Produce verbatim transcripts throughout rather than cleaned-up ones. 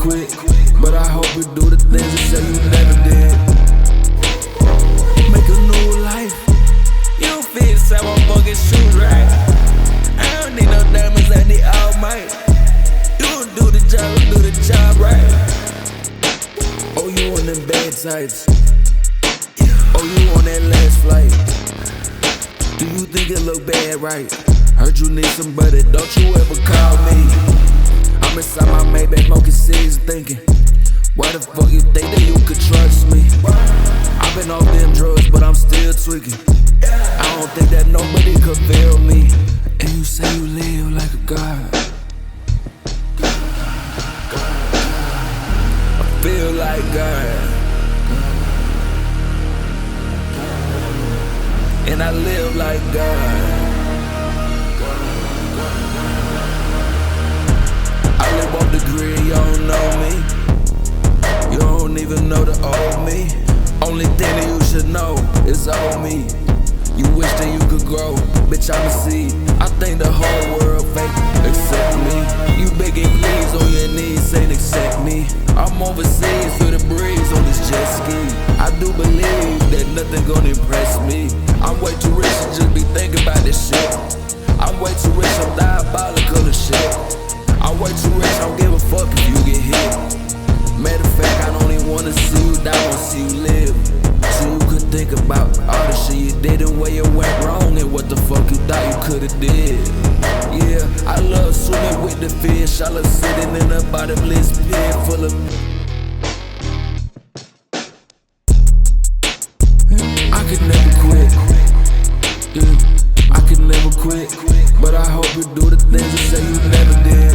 quit, but I hope you do the things you say you never did. Make a new life. You don't fit inside my fucking shoes, right? I don't need no diamonds, I need all might. You gon' do the job, do the job right. Oh, you on them bad tights. Oh, you on that last flight. Do you think it look bad, right? Heard you need somebody, don't you ever call me. I'm inside my Maybach, smoking cigs, thinking, why the fuck you think that you could trust me? I've been off them drugs, but I'm still tweaking. I don't think that nobody could feel me. And you say you live like a god. I feel like God. And I live like God. I live off the grid, you don't know me. You don't even know the old me. Only thing that you should know is old me. You wish that you could grow, bitch, I'm a seed. I think the whole world fake, accept me. You begging please on your knees, ain't accept me. I'm overseas, feel the breeze on this jet ski. I do believe that nothing gonna impress me. I'm way too rich to just be thinking about this shit. I'm way too rich, I'm diabolical and shit. I'm way too rich, I don't give a fuck if you get hit. Matter of fact, I don't even wanna see you die, I wanna see you live. So you could think about all the shit you did and where you went wrong and what the fuck you thought you could've did. Yeah, I love swimming with the fish, I love sitting in a bottomless pit full of I could never quit. Yeah, I could never quit, but I hope you do the things you say you never did.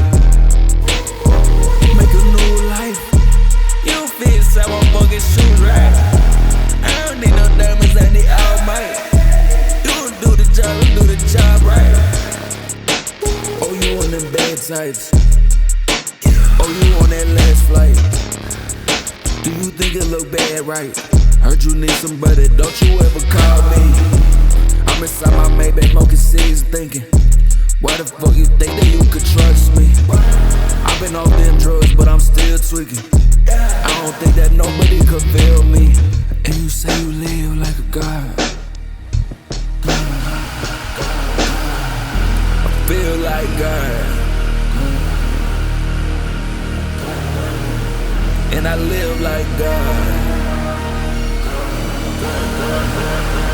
Make a new life. You don't fit inside my fucking shoes, right? I don't need no diamonds, I need all might. You gon' do the job, do the job right. Oh, you on them bad tights. Oh, you on that last flight. Do you think it look bad, right? Heard you need somebody, don't you ever call me. I'm inside my Maybach, smoking cigs, thinking, why the fuck you think that you could trust me? I've been off them drugs, but I'm still tweaking. I don't think that nobody could feel me. And you say you live like a god. I feel like God. And I live like God.